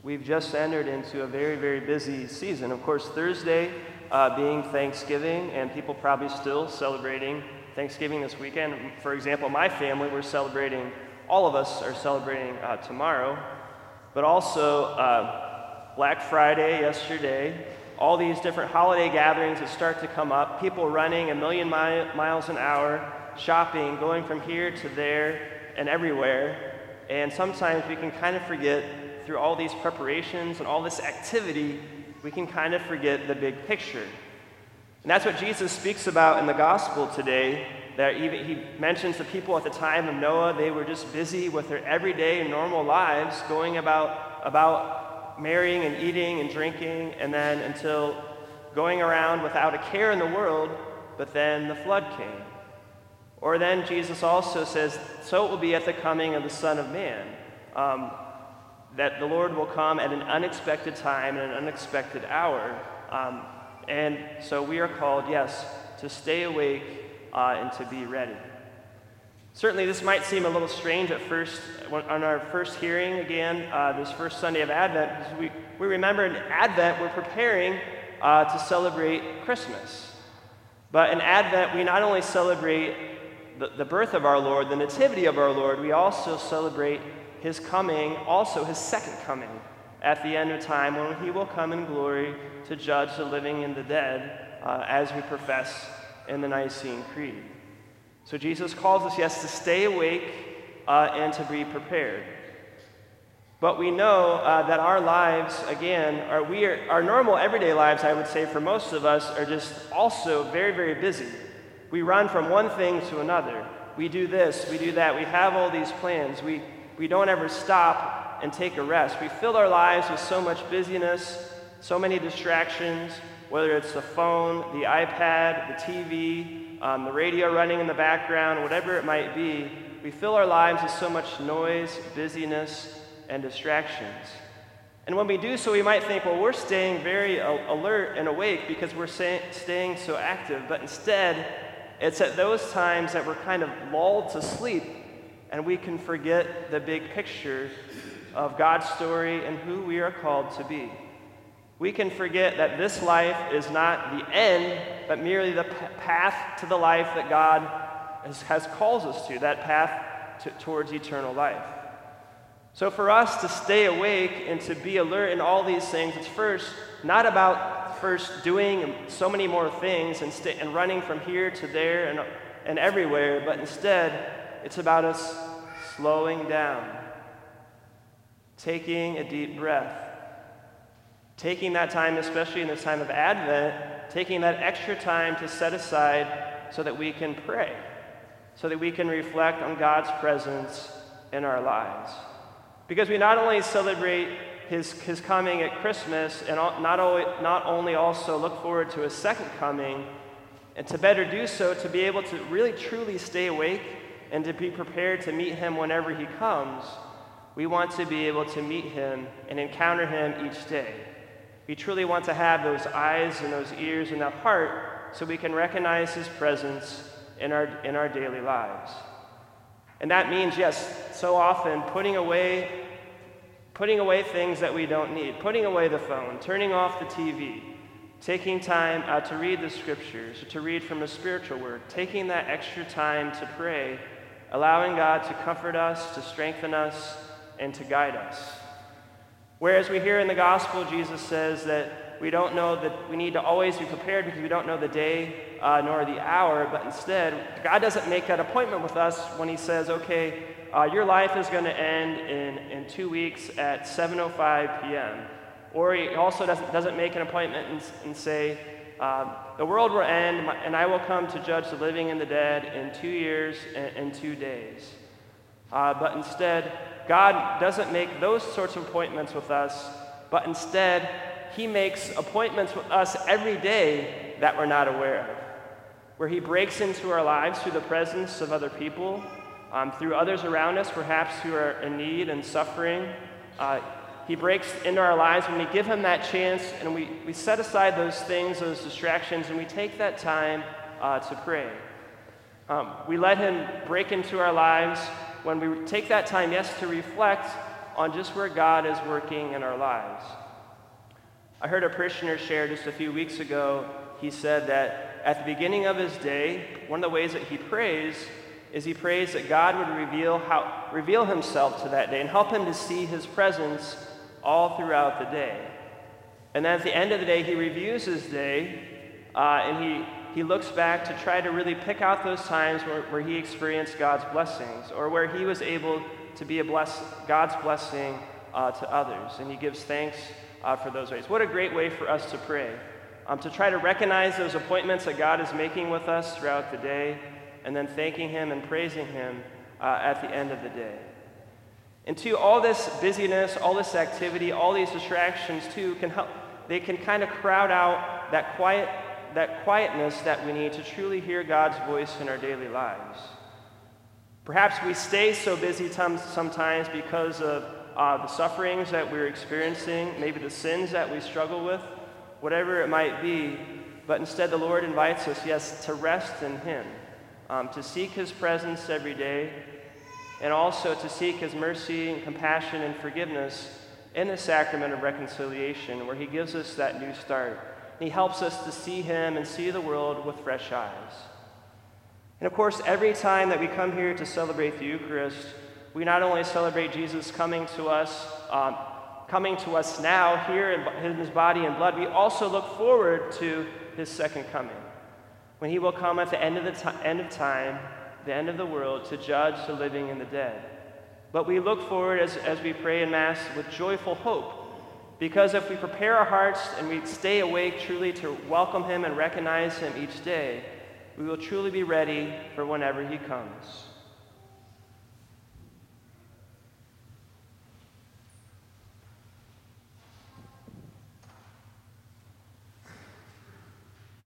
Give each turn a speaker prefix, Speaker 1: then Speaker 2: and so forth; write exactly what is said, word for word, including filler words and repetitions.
Speaker 1: we've just entered into a very, very busy season. Of course, Thursday uh, being Thanksgiving, and people probably still celebrating Thanksgiving this weekend. For example, my family, we're celebrating, all of us are celebrating uh, tomorrow, but also uh, Black Friday yesterday, all these different holiday gatherings that start to come up, people running a million mi- miles an hour, shopping, going from here to there and everywhere. And sometimes we can kind of forget, through all these preparations and all this activity, we can kind of forget the big picture. And that's what Jesus speaks about in the gospel today, that even he mentions the people at the time of Noah, they were just busy with their everyday normal lives, going about, about marrying and eating and drinking, and then until going around without a care in the world, but then the flood came. Or then Jesus also says, so it will be at the coming of the Son of Man, um, that the Lord will come at an unexpected time and an unexpected hour. Um, and so we are called, yes, to stay awake uh, and to be ready. Certainly this might seem a little strange at first, when, on our first hearing again, uh, this first Sunday of Advent, because we, we remember in Advent we're preparing uh, to celebrate Christmas. But in Advent we not only celebrate the, the birth of our Lord, the nativity of our Lord, we also celebrate his coming, also his second coming at the end of time, when he will come in glory to judge the living and the dead, uh, as we profess in the Nicene Creed. So Jesus calls us, yes, to stay awake uh, and to be prepared. But we know uh, that our lives, again, are, we are, our normal everyday lives, I would say, for most of us, are just also very, very busy. We run from one thing to another. We do this, we do that. We have all these plans. We, we don't ever stop and take a rest. We fill our lives with so much busyness, so many distractions, whether it's the phone, the iPad, the T V, um, the radio running in the background, whatever it might be. We fill our lives with so much noise, busyness, and distractions. And when we do so, we might think, well, we're staying very alert and awake because we're say- staying so active. But instead, it's at those times that we're kind of lulled to sleep and we can forget the big picture of God's story and who we are called to be. We can forget that this life is not the end, but merely the p- path to the life that God has, has calls us to, that path to, towards eternal life. So for us to stay awake and to be alert in all these things, it's first not about first doing so many more things and, st- and running from here to there and, and everywhere, but instead it's about us slowing down, taking a deep breath, taking that time, especially in this time of Advent, taking that extra time to set aside so that we can pray, so that we can reflect on God's presence in our lives. Because we not only celebrate his, his coming at Christmas, and not only, not only also look forward to his second coming, and to better do so, to be able to really truly stay awake and to be prepared to meet him whenever he comes, we want to be able to meet him and encounter him each day. We truly want to have those eyes and those ears and that heart so we can recognize his presence in our, in our daily lives. And that means, yes, so often putting away, putting away things that we don't need, putting away the phone, turning off the T V, taking time uh, to read the scriptures, to read from a spiritual word, taking that extra time to pray, allowing God to comfort us, to strengthen us, and to guide us. Whereas we hear in the gospel, Jesus says that we don't know that we need to always be prepared because we don't know the day uh, nor the hour, but instead, God doesn't make that appointment with us when he says, okay, uh, your life is going to end in, in two weeks at seven oh five p.m. Or he also doesn't, doesn't make an appointment and, and say, uh, the world will end and I will come to judge the living and the dead in two years and, and two days. Uh, but instead, God doesn't make those sorts of appointments with us, but instead, he makes appointments with us every day that we're not aware of, where he breaks into our lives through the presence of other people, um, through others around us, perhaps who are in need and suffering. Uh, he breaks into our lives when we give him that chance, and we, we set aside those things, those distractions, and we take that time uh, to pray. Um, we let him break into our lives when we take that time, yes, to reflect on just where God is working in our lives. I heard a parishioner share just a few weeks ago. He said that at the beginning of his day, one of the ways that he prays is he prays that God would reveal how reveal himself to that day and help him to see his presence all throughout the day. And then at the end of the day, he reviews his day, uh, and he, he looks back to try to really pick out those times where, where he experienced God's blessings, or where he was able to be a bless, God's blessing uh, to others. And he gives thanks uh, for those ways. What a great way for us to pray, um, to try to recognize those appointments that God is making with us throughout the day, and then thanking him and praising him uh, at the end of the day. And two, all this busyness, all this activity, all these distractions too, can help, they can kind of crowd out that quiet, that quietness that we need to truly hear God's voice in our daily lives. Perhaps we stay so busy sometimes because of uh, the sufferings that we're experiencing, maybe the sins that we struggle with, whatever it might be, but instead the Lord invites us, yes, to rest in him. Um, to seek his presence every day, and also to seek his mercy and compassion and forgiveness in the sacrament of reconciliation, where he gives us that new start. And he helps us to see him and see the world with fresh eyes. And of course, every time that we come here to celebrate the Eucharist, we not only celebrate Jesus coming to us, um, coming to us now here in his body and blood, we also look forward to his second coming, when he will come at the end of the t- end of time, the end of the world, to judge the living and the dead. But we look forward as, as we pray in Mass with joyful hope, because if we prepare our hearts and we stay awake truly to welcome him and recognize him each day, we will truly be ready for whenever he comes.